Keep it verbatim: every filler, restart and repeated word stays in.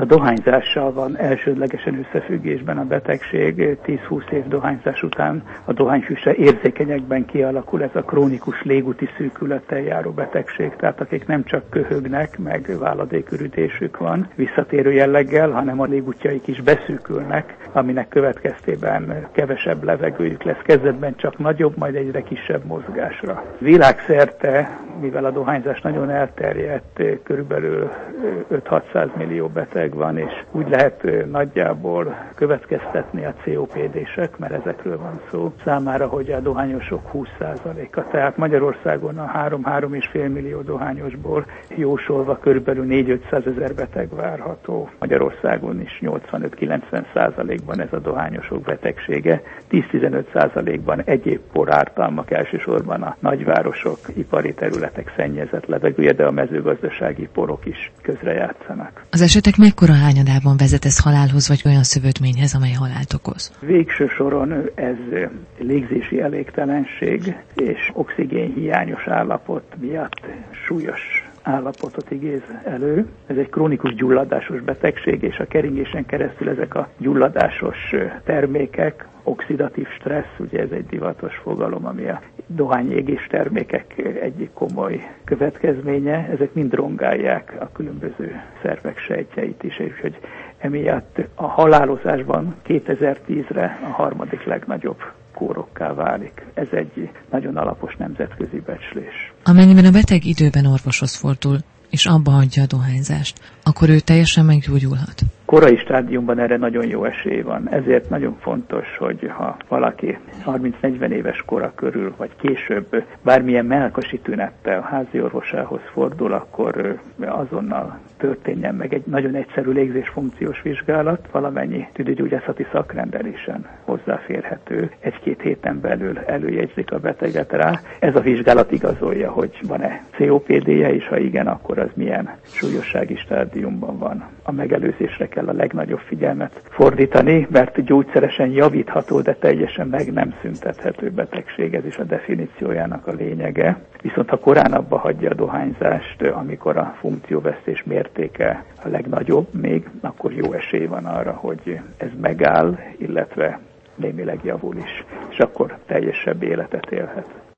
A dohányzással van elsődlegesen összefüggésben a betegség. tíz-húsz év dohányzás után a dohányfűsre érzékenyekben kialakul ez a krónikus légúti szűkülettel járó betegség, tehát akik nem csak köhögnek, meg váladékürítésük van visszatérő jelleggel, hanem a légútjaik is beszűkülnek, aminek következtében kevesebb levegőjük lesz, kezdetben csak nagyobb, majd egyre kisebb mozgásra. Világszerte, mivel a dohányzás nagyon elterjedt, körülbelül öt-hatszáz millió beteg van, és úgy lehet nagyjából következtetni a cé o pé dések, mert ezekről van szó, számára, hogy a dohányosok húsz százaléka. Tehát Magyarországon a három-három és fél millió dohányosból jósolva körülbelül négy-ötszázezer beteg várható. Magyarországon is nyolcvanöt-kilencven százalékban ez a dohányosok betegsége, tíz-tizenöt százalékban egyéb porártalmak, elsősorban a nagyvárosok, ipari területek szennyezett levegője, de a mezőgazdasági porok is közrejátszanak. Az esetek mekkora hányadában vezet ez halálhoz, vagy olyan szövődményhez, amely halált okoz? Végső soron ez légzési elégtelenség és oxigénhiányos állapot miatt súlyos állapotot idéz elő. Ez egy krónikus gyulladásos betegség, és a keringésen keresztül ezek a gyulladásos termékek, oxidatív stressz, ugye ez egy divatos fogalom, ami a dohányégés termékek egyik komoly következménye, ezek mind rongálják a különböző szervek sejtjeit is, és hogy emiatt a halálozásban kétezer-tízre a harmadik legnagyobb kórokká válik. Ez egy nagyon alapos nemzetközi becslés. Amennyiben a beteg időben orvoshoz fordul, és abba hagyja a dohányzást, akkor ő teljesen meggyógyulhat? Korai stádiumban erre nagyon jó esély van. Ezért nagyon fontos, hogy ha valaki harminc-negyven éves kora körül, vagy később bármilyen mellkasi tünettel házi orvosához fordul, akkor azonnal történjen meg egy nagyon egyszerű légzésfunkciós vizsgálat, valamennyi tüdőgyógyászati szakrendelésen hozzáférhető. Egy-két héten belül előjegyzik a beteget rá. Ez a vizsgálat igazolja, hogy van-e cé o pé dé-je, és ha igen, akkor az milyen súlyossági stádiumban van. A megelőzésre kell a legnagyobb figyelmet fordítani, mert gyógyszeresen javítható, de teljesen meg nem szüntethető betegség, ez is a definíciójának a lényege. Viszont ha korán abba hagyja a dohányzást, amikor a funkcióvesztés mértéke a legnagyobb még, akkor jó esély van arra, hogy ez megáll, illetve némileg javul is, és akkor teljesebb életet élhet.